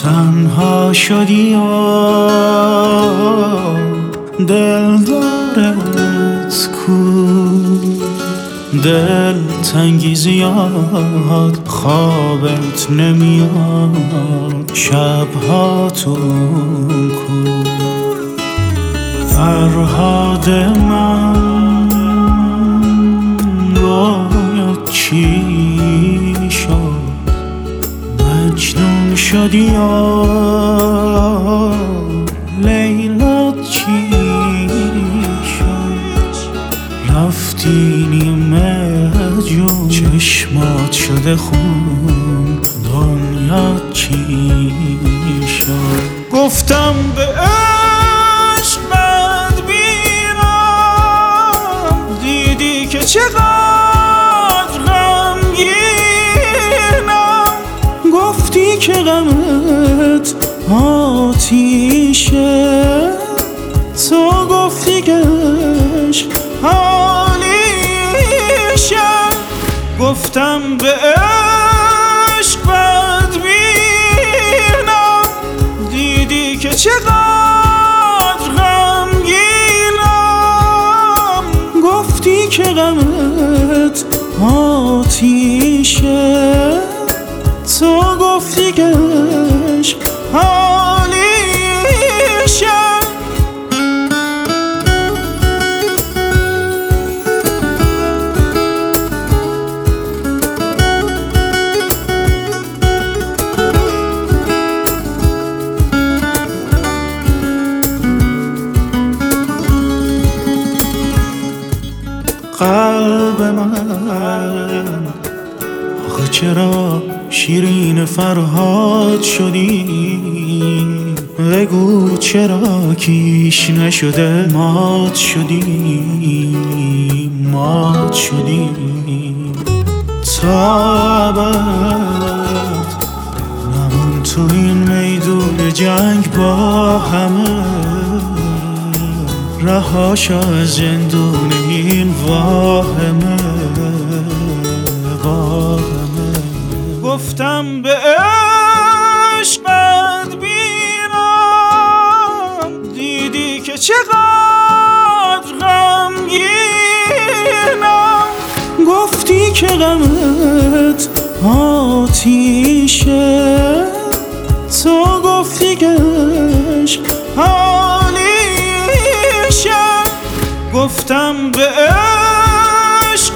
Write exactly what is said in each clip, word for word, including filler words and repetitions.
تنها شدی و دلدارت کو، دل تنگی زیاد خوابت نمیاد شبهاتون کو. فرهاد من باید چی شد، مجنون شدی یا لیلا چی شد، رفتی نیمه جون چشمات شده خون، دنیا چی شد. گفتم به عشق بدبینم، دیدی که چقدر غمگینم، گفتی که غمت آتیشه، تو گفتی که عشق حالیشه. گفتم به عشق بدبینم، دیدی که چقدر غمگینم، گفتی که غمت آتیشه، تو گفتی که عشق حالیشه. قلب من آخه چرا شیرین فرهاد شدی، بگو چرا کیش نشده مات شدی، مات شدی. تا ابد نمون تو این میدون جنگ با همه، رهاشا از زندون این واهمه، واهمه. گفتم به عشق بدبینم، دیدی که چقدر غمگینم، گفتی که غمت آتیشه، تو گفتی که عشق حالیشه. گفتم به عشق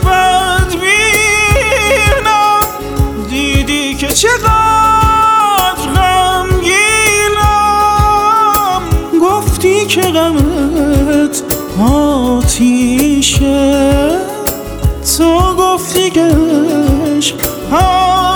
بدبینم، دیدی که چقدر غمگینم، گفتی که غمت آتیشه، تو گفتی که عشق